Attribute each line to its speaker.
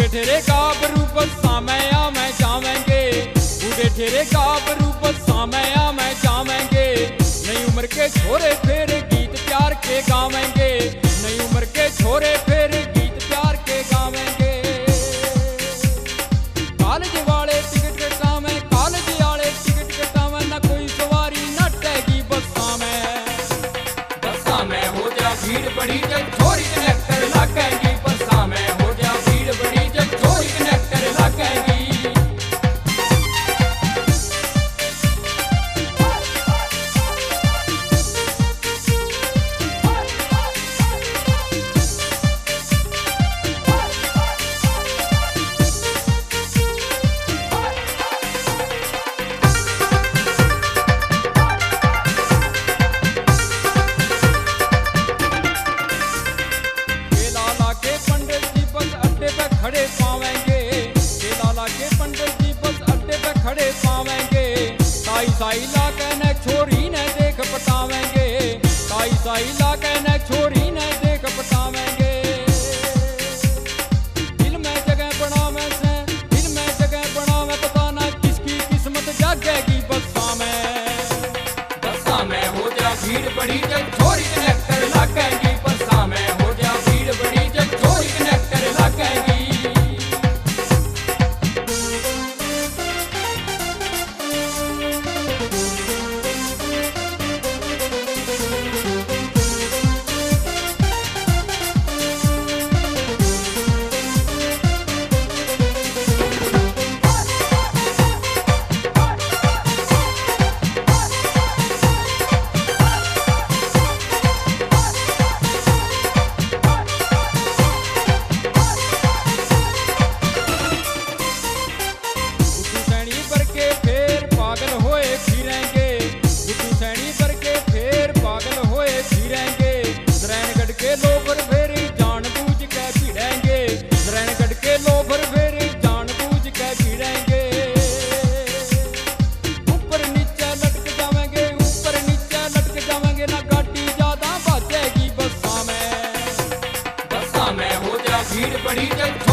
Speaker 1: ठेरे गाभरू बसा में आ मैं जावेंगे, बूढ़े ठेरे गाभरू बसा में आ मैं जावेंगे। नई उम्र के छोरे फिर गीत प्यार के गावेंगे, नई उम्र के छोरे फिर गीत प्यार के गावेंगे। कॉलेज वाले टिकट कटावें, कॉलेज वाले टिकट कटावें, ना कोई सवारी न टैगी बसा में हो जा भीड़ बड़ी जब छोरी कनेक्टर लगेगी, बसा में हो जा भीड़ बड़ी जब छोरी कनेक्टर लगेगी। खड़े पावेंगे लाला के पंडित जी बस अड्डे पे खड़े पावेंगे। साई साई ला कहने छोरी ने देख पटावेंगे, साई साई ला कहने छोरी ने देख पटावेंगे। दिल में जगह बनावे से, दिल में जगह बनावे, पता ना किसकी किस्मत जागेगी बसा में हो जा भीड़ बड़ी जब छोरी कनेक्टर लगेगी, बसा में हो जा भीड़ बड़ी जब छोरी कनेक्टर लगेगी। भीड़ बड़ी जब